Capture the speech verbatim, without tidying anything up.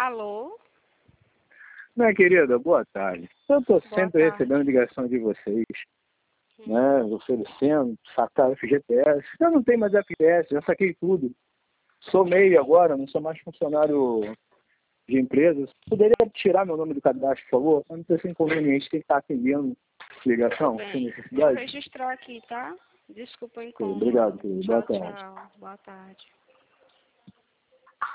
Alô? Minha querida, boa tarde. Eu estou sempre tarde. recebendo ligação de vocês, Hum. né, oferecendo, sacar F G P S. Eu não tenho mais F G P S, já saquei tudo. Sou MEI agora, não sou mais funcionário de empresa. Poderia tirar meu nome do cadastro, por favor? Eu não sei se é inconveniente, tem que estar atendendo ligação, Bem, sem vou necessidade. registrar aqui, tá? Desculpa o Obrigado, incômodo. querido. Boa Tchau, tarde. tchau. Boa tarde.